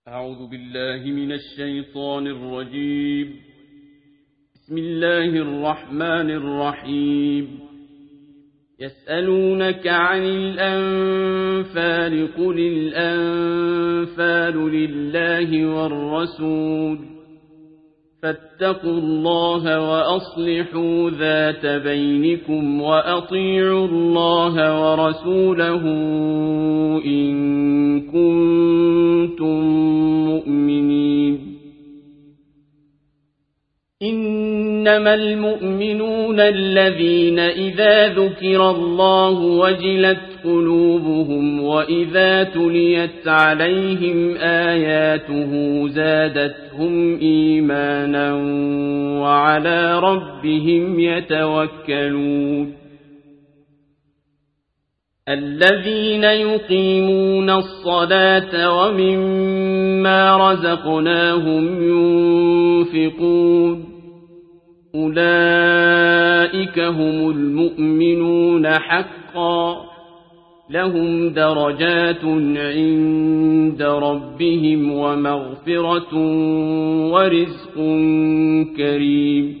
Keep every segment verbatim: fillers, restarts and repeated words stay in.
أعوذ بالله من الشيطان الرجيم. بسم الله الرحمن الرحيم. يسألونك عن الأنفال قل الأنفال لله والرسول فاتقوا الله وأصلحوا ذات بينكم وأطيعوا الله ورسوله إن كنتم مؤمنين. إنما المؤمنون الذين إذا ذكر الله وجلت قلوبهم وإذا تليت عليهم آياته زادتهم إيمانا وعلى ربهم يتوكلون. الذين يقيمون الصلاة ومما رزقناهم ينفقون أولئك هم المؤمنون حقا لهم درجات عند ربهم ومغفرة ورزق كريم.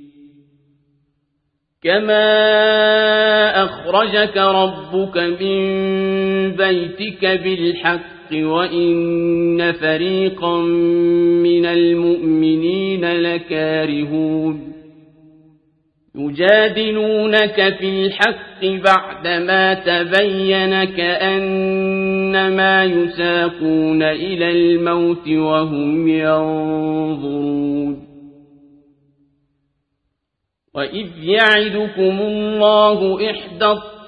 كما أخرجك ربك من بيتك بالحق وإن فريقا من المؤمنين لكارهون يجادلونك في الحق بعدما تبين كأنما يساقون إلى الموت وهم ينظرون. وإذ يعدكم الله إحدى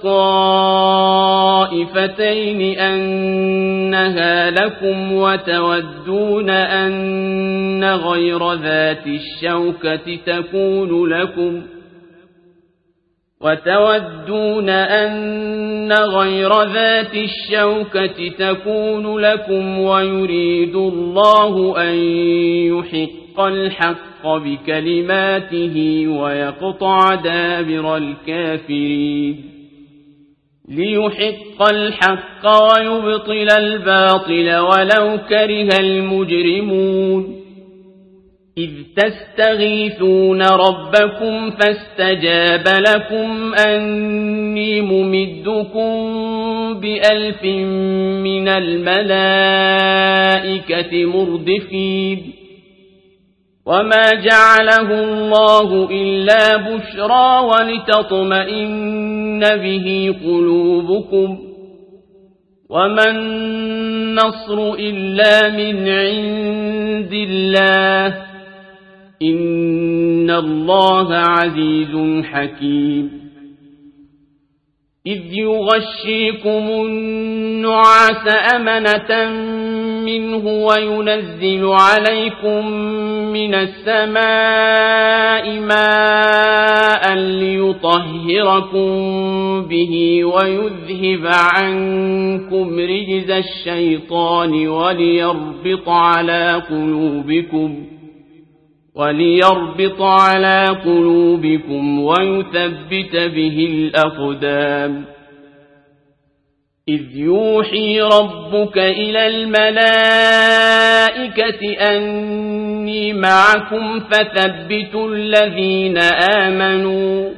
الطائفتين أنها لكم وتودون أن غير ذات الشوكة تكون لكم وتودون أن غير ذات الشوكة تكون لكم ويريد الله أن يحق الحق بكلماته ويقطع دابر الكافرين ليحق الحق ويبطل الباطل ولو كره المجرمون. إذ تستغيثون ربكم فاستجاب لكم أني ممدكم بألف من الملائكة مردفين. وما جعله الله إلا بشرى ولتطمئن به قلوبكم وما النصر إلا من عند الله إن الله عزيز حكيم. إذ يغشيكم النعاس أمنة منه وينزل عليكم من السماء ماء ليطهركم به ويذهب عنكم رجز الشيطان وليربط على قلوبكم وليربط على قلوبكم ويثبت به الأقدام. إذ يوحي ربك إلى الملائكة أني معكم فثبتوا الذين آمنوا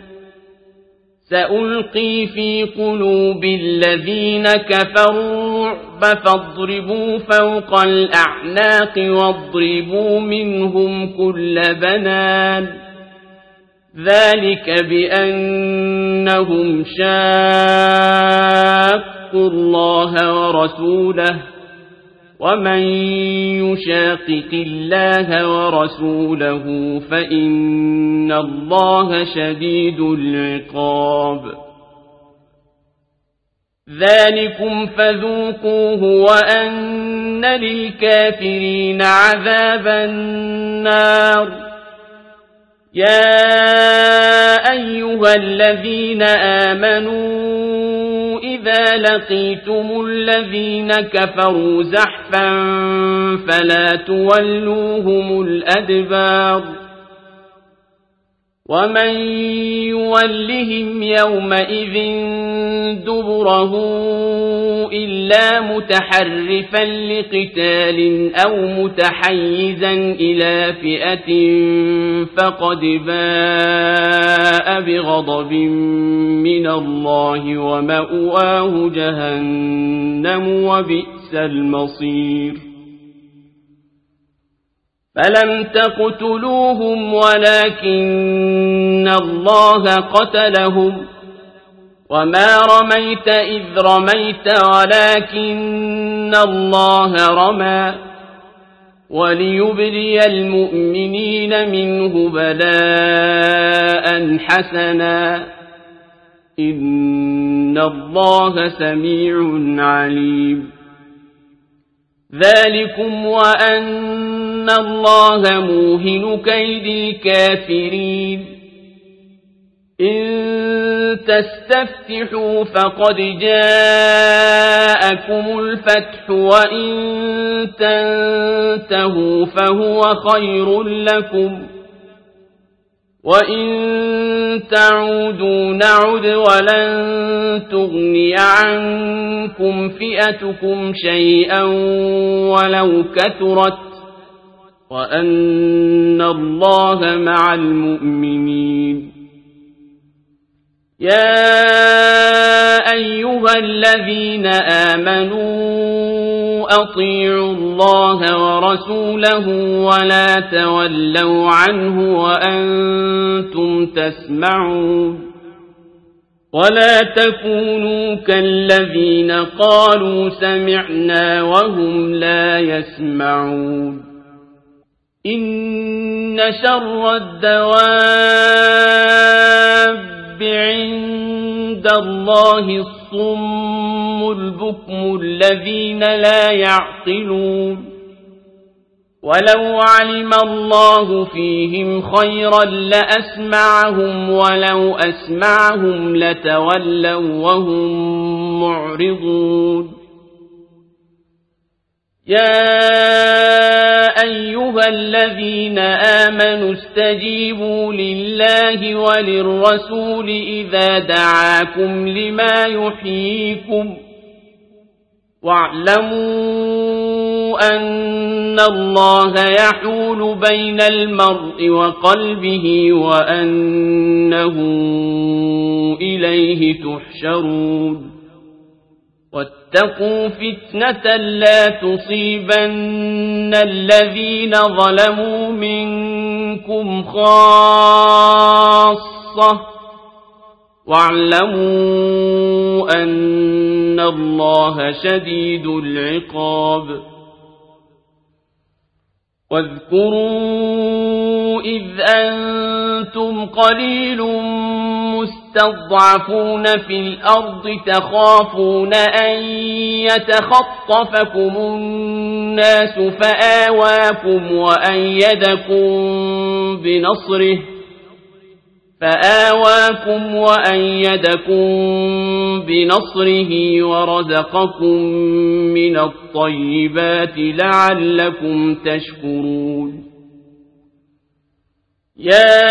سألقي في قلوب الذين كفروا الرعب فاضربوا فوق الأعناق واضربوا منهم كل بنان ذلك بأنهم شاقوا الله ورسوله ومن يشاقق الله ورسوله فإن الله شديد العقاب. ذلكم فذوقوه وأن للكافرين عذاب النار. يا أيها الذين آمنوا إذا لقيتم الذين كفروا زحفا فلا تولوهم الأدبار ومن يولهم يومئذ دبره إلا متحرفا لقتال أو متحيزا إلى فئة فقد باء بغضب من الله ومأواه جهنم وبئس المصير فلم تقتلوهم ولكن الله قتلهم وما رميت إذ رميت ولكن الله رمى وليبلي المؤمنين منه بلاء حسنا إن الله سميع عليم ذلكم وأن الله موهن كيد الكافرين إن تستفتحوا فقد جاءكم الفتح وإن تنتهوا فهو خير لكم وإن تعودوا نعد ولن تغني عنكم فئتكم شيئا ولو كثرت وأن الله مع المؤمنين يا أيها الذين آمنوا أطيعوا الله ورسوله ولا تولوا عنه وأنتم تسمعون ولا تكونوا كالذين قالوا سمعنا وهم لا يسمعون إن شر الدواب عند الله الصم البكم الذين لا يعقلون ولو علم الله فيهم خيرا لأسمعهم ولو أسمعهم لتولوا وهم معرضون يا أيها الذين آمنوا استجيبوا لله وللرسول إذا دعاكم لما يحييكم واعلموا أن الله يحول بين المرء وقلبه وأنه إليه تحشرون واتقوا فتنة لا تصيبن الذين ظلموا منكم خاصة واعلموا أن الله شديد العقاب واذكروا إذ أنتم قليل مستضعفون في الأرض تخافون أن يتخطفكم الناس فآواكم وأيدكم بنصره فآواكم وأيدكم بنصره ورزقكم من الطيبات لعلكم تشكرون يا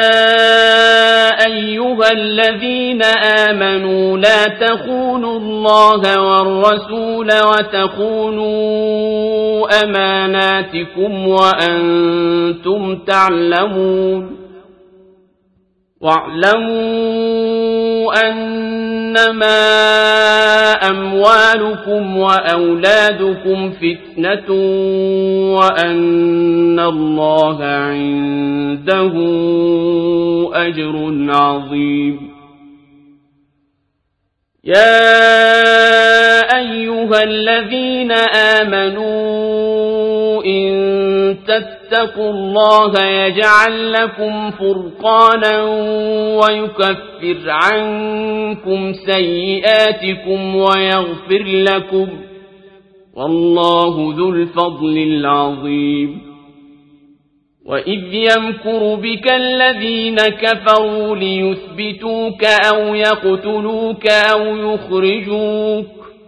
أيها الذين آمنوا لا تخونوا الله والرسول وتخونوا أماناتكم وأنتم تعلمون واعلموا أنما أموالكم وأولادكم فتنة وأن الله عنده أجر عظيم يا أيها الذين آمنوا إن تتقوا الله يجعل لكم فرقانا ويكفر عنكم سيئاتكم ويغفر لكم والله ذو الفضل العظيم وإذ يمكر بك الذين كفروا ليثبتوك أو يقتلوك أو يخرجوك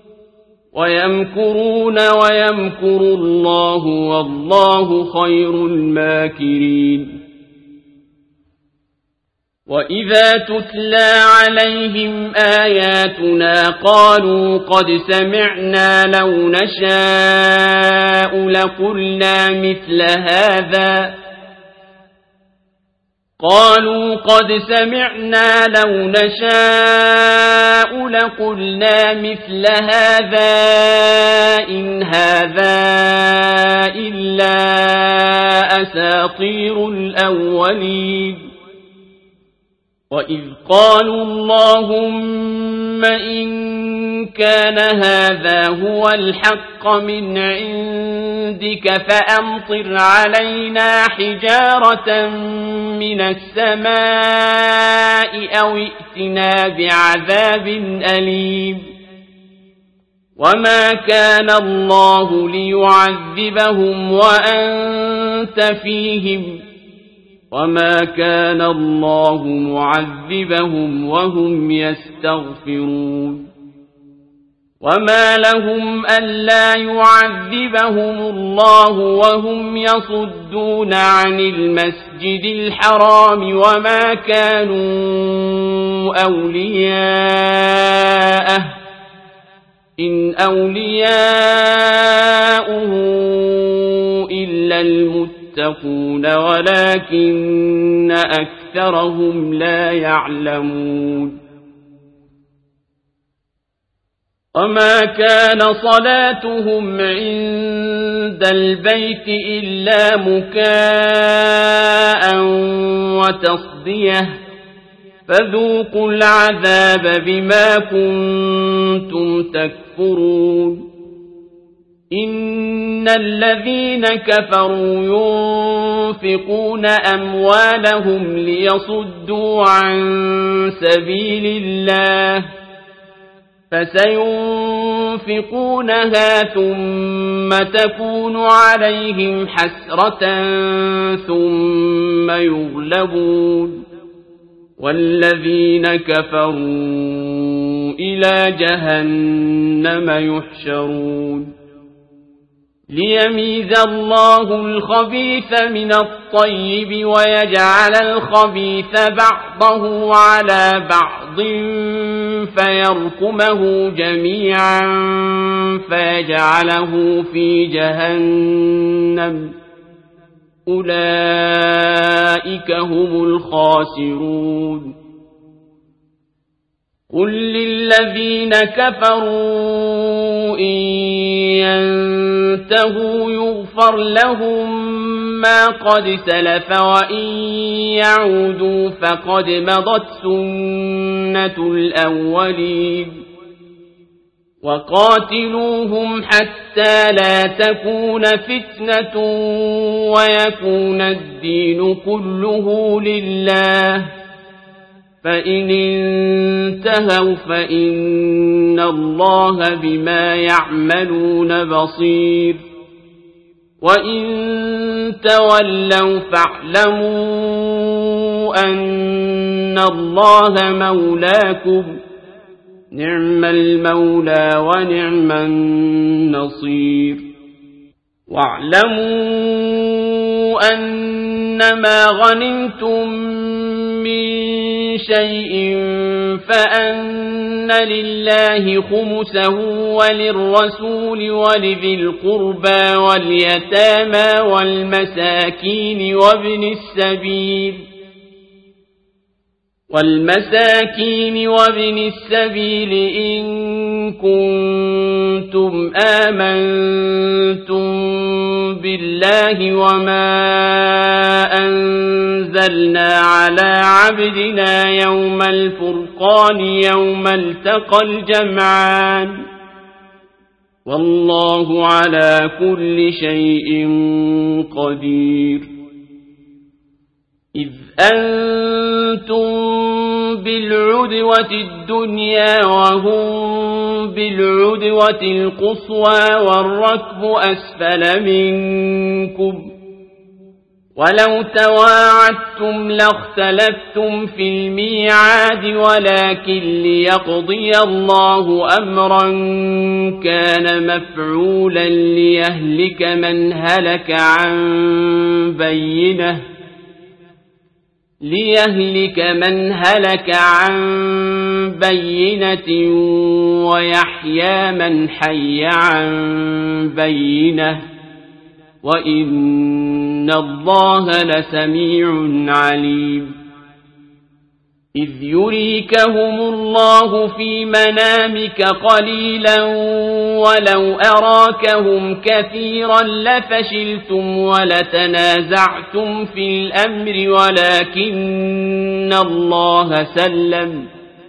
ويمكرون ويمكر الله والله خير الماكرين وإذا تتلى عليهم آياتنا قالوا قد سمعنا لو نشاء لقلنا مثل هذا قالوا قد سمعنا لو نشاء لقلنا مثل هذا إن هذا إلا أساطير الأولين وإذ قالوا اللهم إن كان هذا هو الحق من عندك فأمطر علينا حجارة من السماء أو ائتنا بعذاب أليم وما كان الله ليعذبهم وأنت فيهم وما كان الله معذبهم وهم يستغفرون وما لهم ألا يعذبهم الله وهم يصدون عن المسجد الحرام وما كانوا أولياءه إن أولياؤه إلا المتقون يتقون ولكن أكثرهم لا يعلمون وما كان صلاتهم عند البيت إلا مكاء وتصدية فذوقوا العذاب بما كنتم تكفرون إن الذين كفروا ينفقون أموالهم ليصدوا عن سبيل الله فسينفقونها ثم تكون عليهم حسرة ثم يغلبون والذين كفروا إلى جهنم يحشرون ليميز الله الخبيث من الطيب ويجعل الخبيث بعضه على بعض فيركمه جميعا فيجعله في جهنم أولئك هم الخاسرون قل للذين كفروا إن ينتهوا يغفر لهم ما قد سلف وإن يعودوا فقد مضت سنة الأولين وقاتلوهم حتى لا تكون فتنة ويكون الدين كله لله فإن انتهوا فإن الله بما يعملون بصير وإن تولوا فاعلموا أن الله مولاكم نعم المولى ونعم النصير واعلموا أنما غنمتم من شيء فأن لله خمسه وللرسول ولذي القربى واليتامى والمساكين وابن السبيل والمساكين وابن السبيل إن كنتم آمنتم بالله وما أنزلنا على عبدنا يوم الفرقان يوم التقى الجمعان والله على كل شيء قدير إذ أنتم بالعدوة الدنيا وهم بالعدوة القصوى والركب أسفل منكم ولو تواعدتم لاختلفتم في الميعاد ولكن ليقضي الله أمرا كان مفعولا ليهلك من هلك عن بينه ليهلك من هلك عن بينة ويحيى من حي عن بينة وإن الله لسميع عليم إذ يريكهم الله في منامك قليلا ولو أراكهم كثيرا لفشلتم ولتنازعتم في الأمر ولكن الله سلم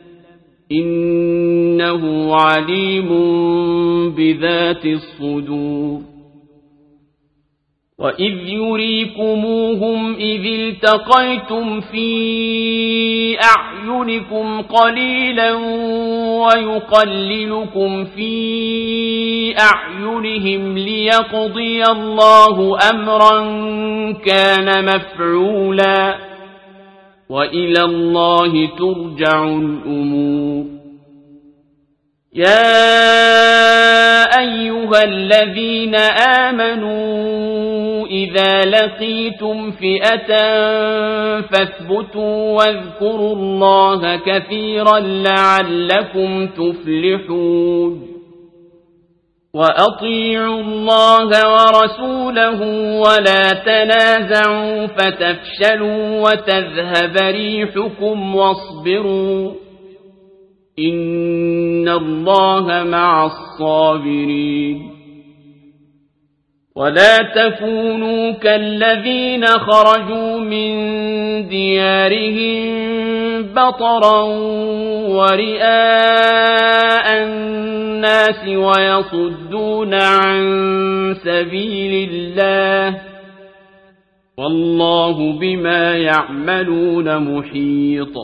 إنه عليم بذات الصدور وإذ يريكموهم إذ التقيتم في أعينكم قليلا ويقللكم في أعينهم ليقضي الله أمرا كان مفعولا وإلى الله ترجع الأمور يا أيها الذين آمنوا إذا لقيتم فئة فاثبتوا واذكروا الله كثيرا لعلكم تفلحون وأطيعوا الله ورسوله ولا تنازعوا فتفشلوا وتذهب ريحكم واصبروا إن الله مع الصابرين ولا تكونوا كالذين خرجوا من ديارهم بطرا ورئاء الناس ويصدون عن سبيل الله والله بما يعملون محيط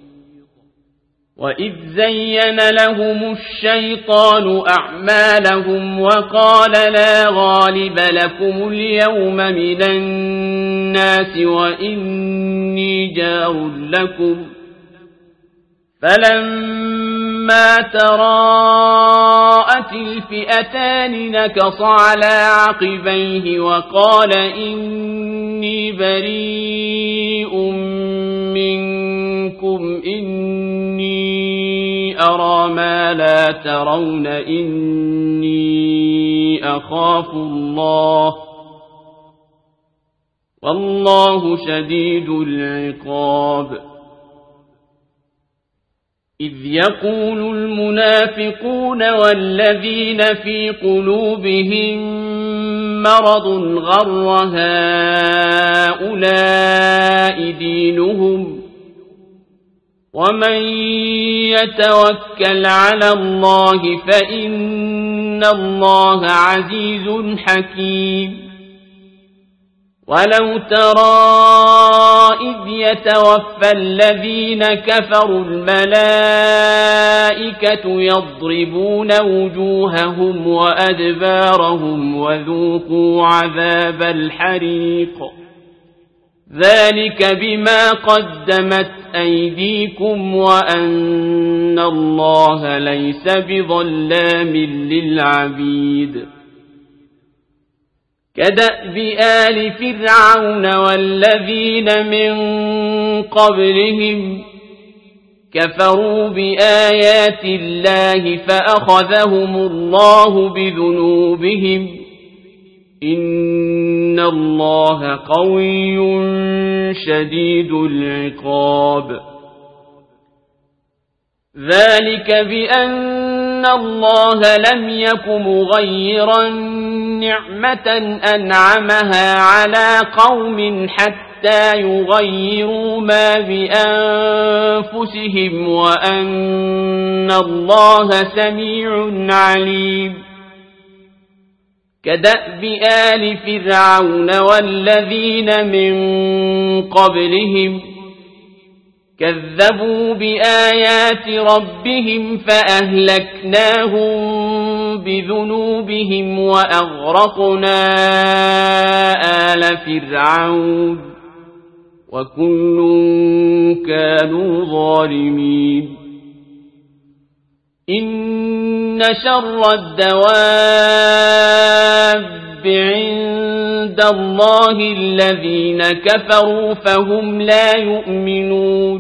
وإذ زين لهم الشيطان أعمالهم وقال لا غالب لكم اليوم من الناس وإني جار لكم فلما تراءت الفئتان نكص على عقبيه وقال إني بريء منكم إني أرى ما لا ترون إني أخاف الله والله شديد العقاب إذ يقول المنافقون والذين في قلوبهم مرض غر هؤلاء دينهم ومن يتوكل على الله فإن الله عزيز حكيم ولو ترى إذ يتوفى الذين كفروا الملائكة يضربون وجوههم وأدبارهم وذوقوا عذاب الحريق ذلك بما قدمت أيديكم وأن الله ليس بظلام للعبيد كدأب آل فرعون والذين من قبلهم كفروا بآيات الله فأخذهم الله بذنوبهم إن الله قوي شديد العقاب ذلك بأن الله لم يك مغيرا نعمة أنعمها على قوم حتى يغيروا ما بأنفسهم وأن الله سميع عليم كدأب آل فرعون والذين من قبلهم كذبوا بآيات ربهم فأهلكناهم بذنوبهم وأغرقنا آل فرعون وكل كانوا ظالمين إن شر الدواب عند عند الله الذين كفروا فهم لا يؤمنون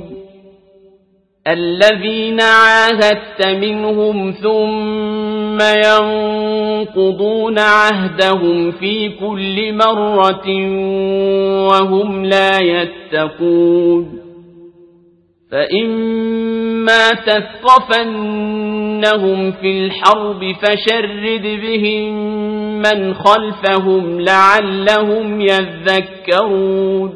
الذين عاهدت منهم ثم ينقضون عهدهم في كل مرة وهم لا يتقون فإما تثقفنهم في الحرب فشرد بهم من خلفهم لعلهم يذكرون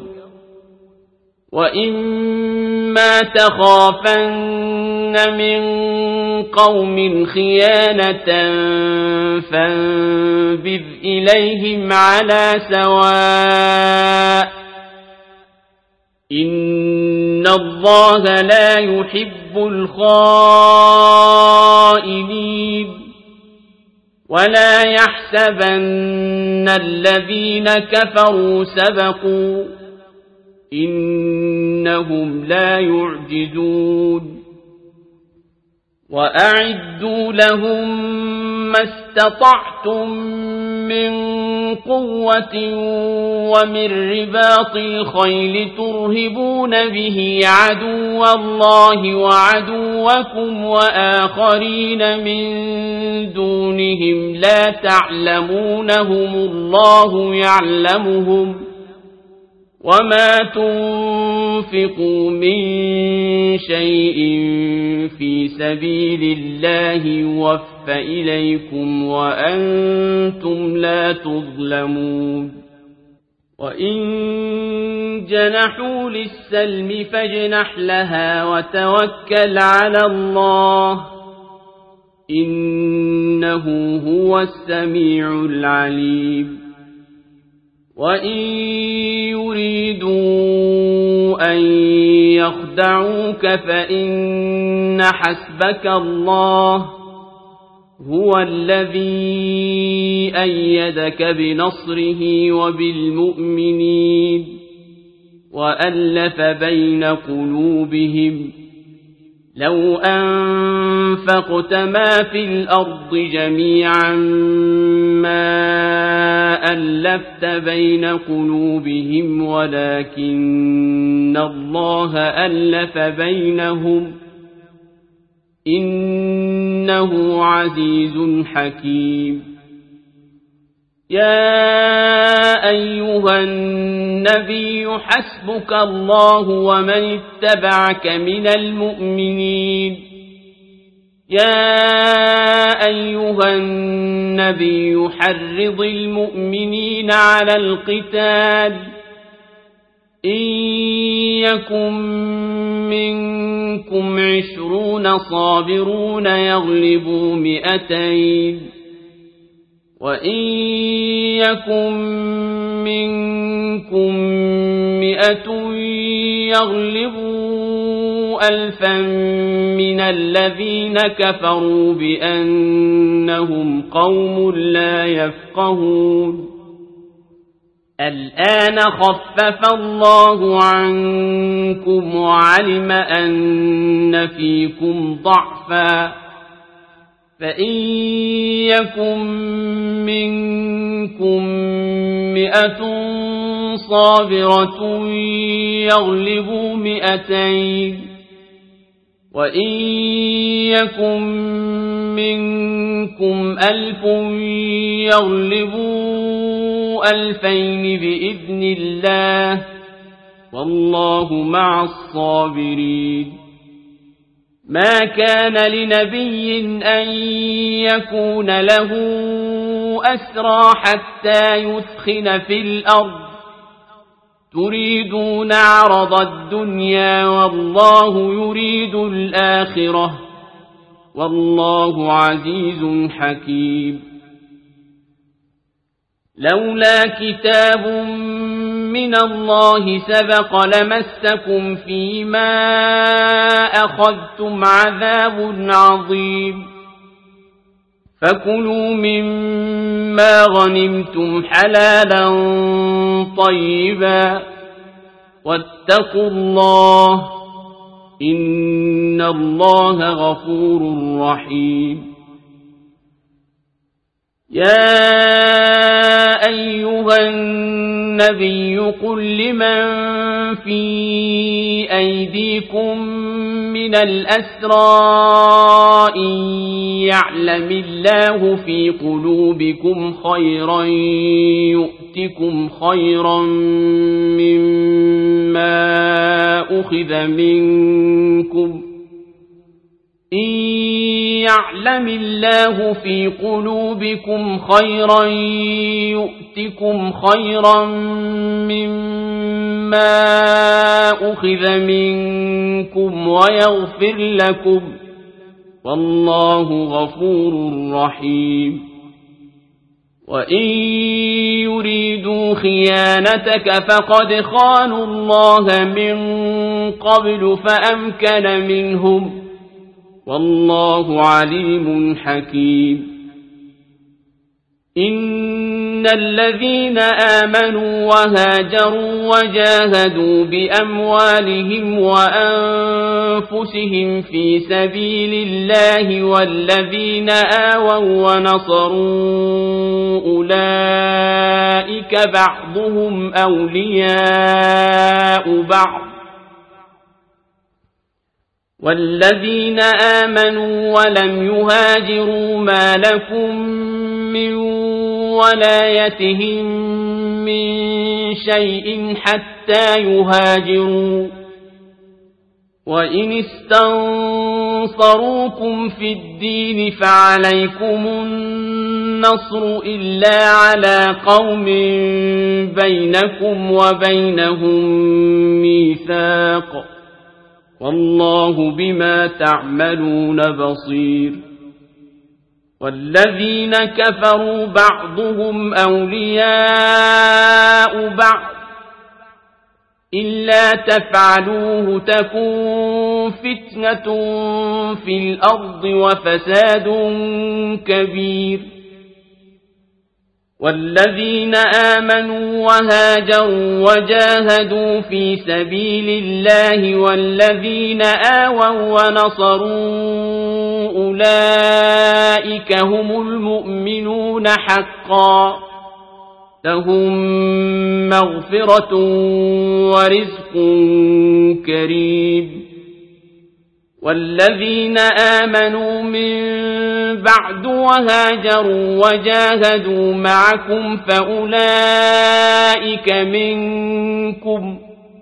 وإما تخافن من قوم خيانة فانبذ إليهم على سواء إن الله لا يحب الخائنين ولا يحسبن الذين كفروا سبقوا إنهم لا يعجزون وأعدوا لهم ما استطعتم من قوة ومن رباط الخيل ترهبون به عدو الله وعدوكم وآخرين من دونهم لا تعلمونهم الله يعلمهم وما تنفقوا من شيء في سبيل الله يوفى إليكم وأنتم لا تظلمون وإن جنحوا للسلم فاجنح لها وتوكل على الله إنه هو السميع العليم وإن يريدوا أن يخدعوك فإن حسبك الله هو الذي أيدك بنصره وبالمؤمنين وألف بين قلوبهم لو أنفقت ما في الأرض جميعا ما ألفت بين قلوبهم ولكن الله ألف بينهم إنه عزيز حكيم يا أيها النبي حسبك الله ومن اتبعك من المؤمنين يا أيها النبي حرض المؤمنين على القتال إن يكن منكم عشرون صابرون يغلبوا مئتين وإن يكن منكم مئة يغلبوا ألفا من الذين كفروا بأنهم قوم لا يفقهون الآن خفف الله عنكم وعلم أن فيكم ضعفا فإن يكن منكم مئة صابرة يغلبوا مئتين وإن يكن منكم ألف يغلبوا ألفين بإذن الله والله مع الصابرين ما كان لنبي أن يكون له أسرى حتى يثخن في الأرض تريدون عرض الدنيا والله يريد الآخرة والله عزيز حكيم لولا كتاب من الله سبق لمسكم فيما أخذتم عذاب عظيم فكلوا مما غنمتم حلالا طيبا واتقوا الله إن الله غفور رحيم يا أيها النبي قل لمن في أيديكم من الأسرى إن يعلم الله في قلوبكم خيرا يؤتكم خيرا مما أخذ منكم إن يعلم الله في قلوبكم خيرا يؤتكم خيرا مما أخذ منكم ويغفر لكم والله غفور رحيم وإن يريدوا خيانتك فقد خانوا الله من قبل فأمكن منهم والله عليم حكيم إن الذين آمنوا وهاجروا وجاهدوا بأموالهم وأنفسهم في سبيل الله والذين آووا ونصروا أولئك بعضهم أولياء بعض والذين آمنوا ولم يهاجروا ما لكم من ولايتهم من شيء حتى يهاجروا وإن استنصروكم في الدين فعليكم النصر إلا على قوم بينكم وبينهم ميثاق والله بما تعملون بصير والذين كفروا بعضهم أولياء بعض إلا تفعلوه تكون فتنة في الأرض وفساد كبير والذين آمنوا وهاجروا وجاهدوا في سبيل الله والذين آووا ونصروا أولئك هم المؤمنون حقا لهم مغفرة ورزق كريم والذين آمنوا من بعد وهاجروا وجاهدوا معكم فأولئك منكم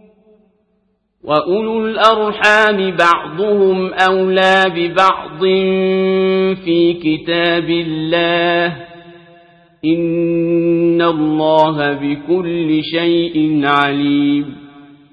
وأولو الأرحام بعضهم أولى ببعض في كتاب الله إن الله بكل شيء عليم